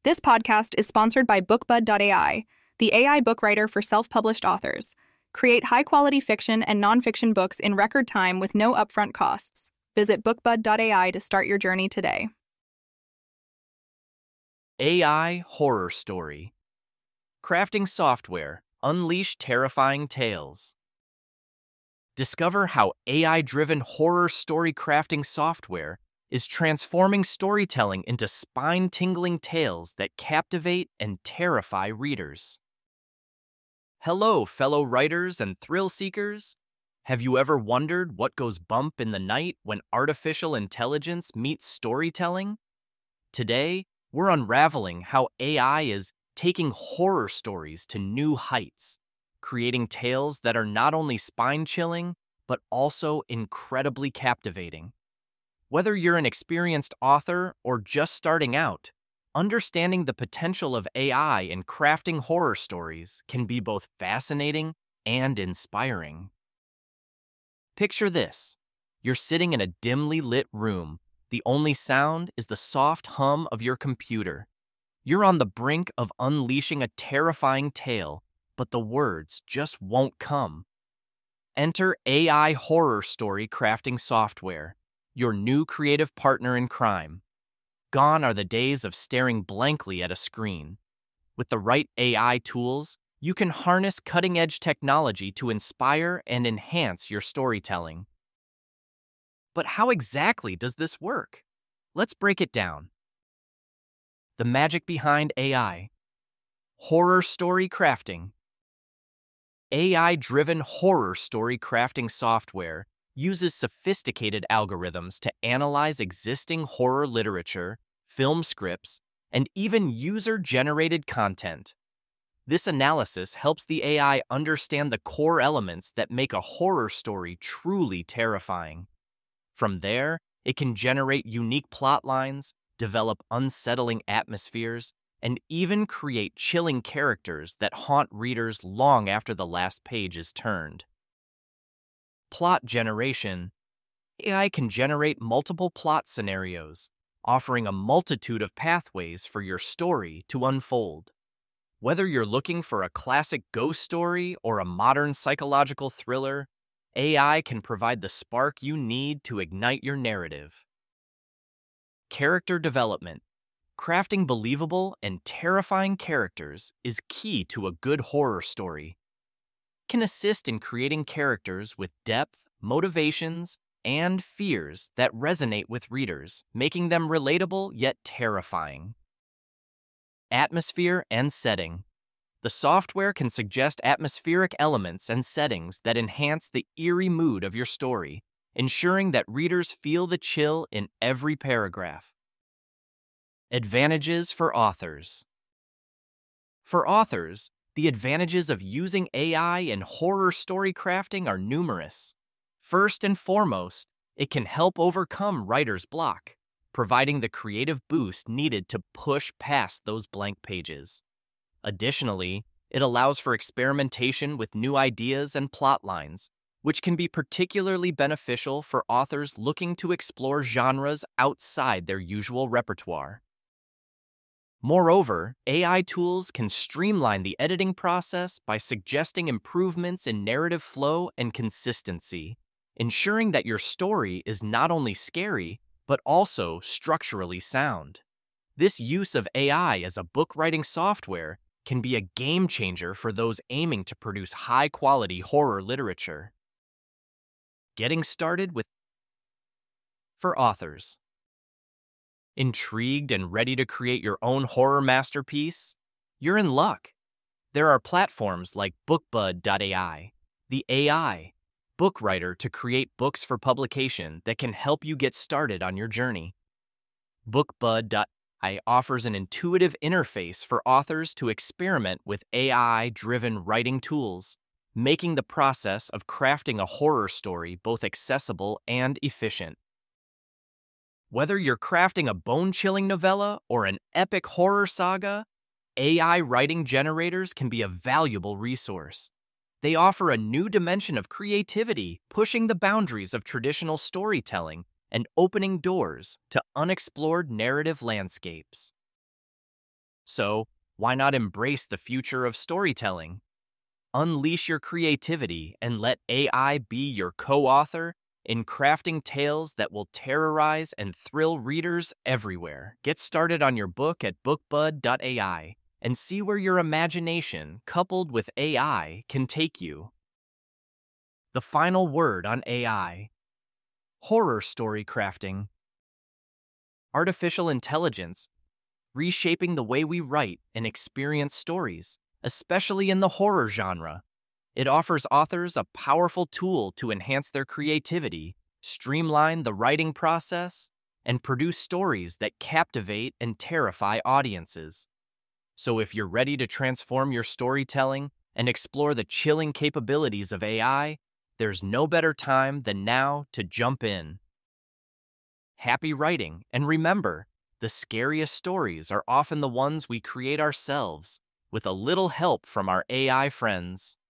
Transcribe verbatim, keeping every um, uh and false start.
This podcast is sponsored by BookBud dot A I, the A I book writer for self-published authors. Create high-quality fiction and nonfiction books in record time with no upfront costs. Visit BookBud dot A I to start your journey today. A I Horror Story. Crafting Software. Unleash Terrifying Tales. Discover how A I-driven horror story crafting software is transforming storytelling into spine-tingling tales that captivate and terrify readers. Hello, fellow writers and thrill seekers. Have you ever wondered what goes bump in the night when artificial intelligence meets storytelling? Today, we're unraveling how A I is taking horror stories to new heights, creating tales that are not only spine-chilling, but also incredibly captivating. Whether you're an experienced author or just starting out, understanding the potential of A I in crafting horror stories can be both fascinating and inspiring. Picture this. You're sitting in a dimly lit room. The only sound is the soft hum of your computer. You're on the brink of unleashing a terrifying tale, but the words just won't come. Enter A I Horror Story Crafting Software, your new creative partner in crime. Gone are the days of staring blankly at a screen. With the right A I tools, you can harness cutting-edge technology to inspire and enhance your storytelling. But how exactly does this work? Let's break it down. The magic behind A I. Horror Story Crafting. A I-driven horror story crafting software uses sophisticated algorithms to analyze existing horror literature, film scripts, and even user-generated content. This analysis helps the A I understand the core elements that make a horror story truly terrifying. From there, it can generate unique plot lines, develop unsettling atmospheres, and even create chilling characters that haunt readers long after the last page is turned. Plot generation. A I can generate multiple plot scenarios, offering a multitude of pathways for your story to unfold. Whether you're looking for a classic ghost story or a modern psychological thriller, A I can provide the spark you need to ignite your narrative. Character development. Crafting believable and terrifying characters is key to a good horror story. It can assist in creating characters with depth, motivations, and fears that resonate with readers, making them relatable yet terrifying. Atmosphere and setting. The software can suggest atmospheric elements and settings that enhance the eerie mood of your story, ensuring that readers feel the chill in every paragraph. Advantages for authors. For authors, the advantages of using A I in horror story crafting are numerous. First and foremost, it can help overcome writer's block, providing the creative boost needed to push past those blank pages. Additionally, it allows for experimentation with new ideas and plot lines, which can be particularly beneficial for authors looking to explore genres outside their usual repertoire. Moreover, A I tools can streamline the editing process by suggesting improvements in narrative flow and consistency, ensuring that your story is not only scary, but also structurally sound. This use of A I as a book-writing software can be a game changer for those aiming to produce high-quality horror literature. Getting started with for authors. Intrigued and ready to create your own horror masterpiece? You're in luck. There are platforms like BookBud dot A I, the A I book writer to create books for publication that can help you get started on your journey. BookBud dot A I offers an intuitive interface for authors to experiment with A I-driven writing tools, making the process of crafting a horror story both accessible and efficient. Whether you're crafting a bone-chilling novella or an epic horror saga, A I writing generators can be a valuable resource. They offer a new dimension of creativity, pushing the boundaries of traditional storytelling and opening doors to unexplored narrative landscapes. So, why not embrace the future of storytelling? Unleash your creativity and let A I be your co-author in crafting tales that will terrorize and thrill readers everywhere. Get started on your book at bookbud dot A I and see where your imagination, coupled with A I, can take you. The final word on A I. Horror story crafting. Artificial intelligence reshaping the way we write and experience stories, especially in the horror genre. It offers authors a powerful tool to enhance their creativity, streamline the writing process, and produce stories that captivate and terrify audiences. So if you're ready to transform your storytelling and explore the chilling capabilities of A I, there's no better time than now to jump in. Happy writing, and remember, the scariest stories are often the ones we create ourselves, with a little help from our A I friends.